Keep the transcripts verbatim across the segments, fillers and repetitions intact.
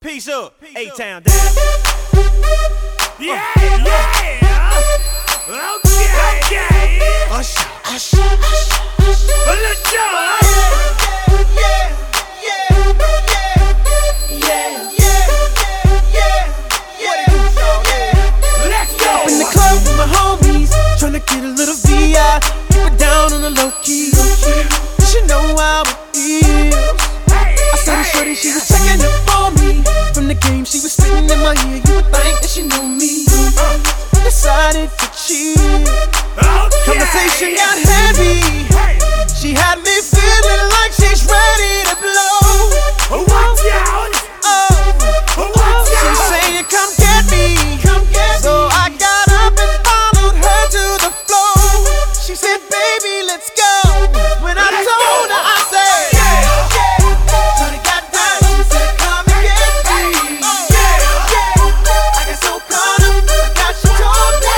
Peace up, A-Town down. Yeah, yeah. Okay, okay. Usher, usher, usher, usher. Let's go. Yeah, yeah, yeah, yeah, yeah, yeah, yeah. Let's go. Up in the club with my homies, tryna get a little V I. Keep it down on the low key. You should know how it is. I saw the shorty, she was checking up on me. From the game, she was spitting in my ear. You would think that she knew me. Decided to cheat. Conversation got heavy. She had me feeling like she's ready to blow. Watch out. Oh, Watch she's out. saying, "Come get me." So I got up and followed her to the floor. She said, "Baby, let's go." When I told her, I said, Shorty got down and said, "Come and get me." I got so caught up, I got she told me.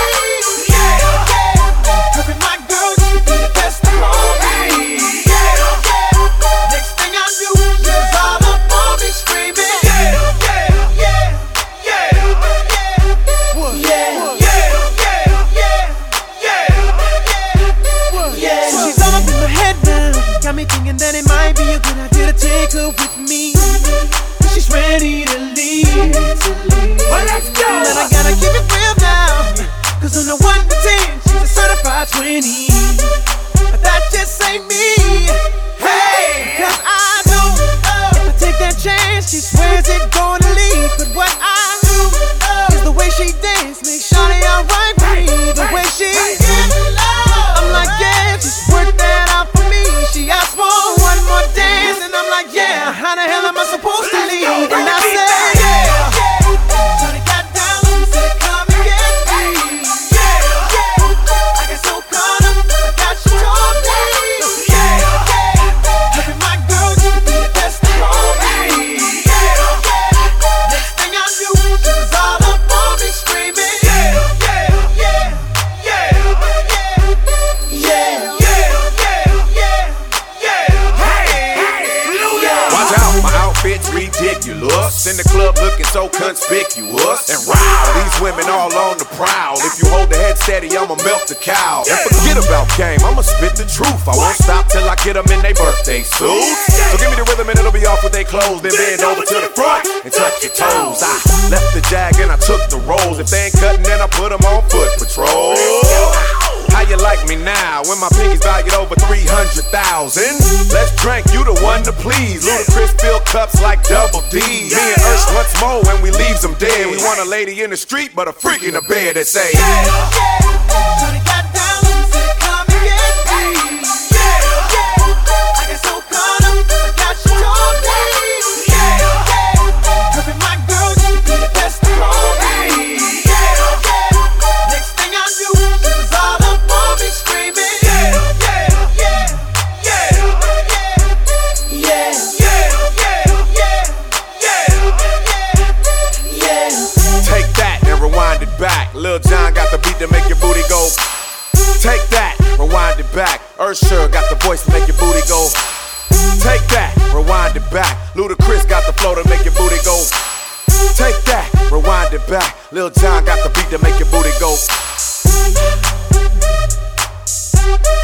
Her and my girl, she be the best of all me. Next thing I knew, she was all up on me screaming. Yeah, yeah, yeah, yeah, yeah. So she's all up in my head now, got me thinking that it might be a good idea to take her with me. She's ready to leave. Well, let's go. But I gotta keep it real now, cause on the one to ten, she's a certified twenty. But that just ain't me. Hey, cause I know if I take that chance, she swears it's gonna leave. But what I do is the way she dance makes Shawty alright with me. The way she I'm like, yeah, just work that out for me. She asked for one more dance, and I'm like, yeah, how the hell am I supposed to leave? And I said, yeah. Shawty got down and said, "Come and get me." I got so caught up, I got she told me. Her and my girl, she be the best of all me. Next thing I knew, she was all up on me screaming. Yeah, yeah, yeah, yeah, yeah, Watch out, my outfit's ridiculous. In the club looking so conspicuous. And wow, these women all on the prowl. If you hold the head steady, I'ma milk the cow. And forget about game, I'ma spit the truth. I won't stop till I get them in their birthday suits. So give me the rhythm and it'll be off with they clothes. Then bend over to the front and touch your toes. I left the jag and I took the rolls. If they ain't cutting, then I put them on foot patrol. How you like me now when my pinkies valued over three hundred thousand? Let's drink, you the one to please. Ludacris fill cups like Double D. Me and Ursh once more when we leaves them dead. We want a lady in the street, but a freak in the bed that say, Shawty got down and said, "Come and get me." I got so caught up, I got she told me. Her and my girl, she be the best of all me. Next thing I knew, she was all up on me screaming. Yeah, yeah, yeah, yeah, yeah, yeah, yeah. take that and rewind it back. Lil Jon got the beat to make your booty go. Take that, rewind it back. Usher got the voice to make your booty go. Take that, rewind it back. Ludacris got the flow to make your booty go. Take that, rewind it back. Lil Jon got the beat to make your booty go.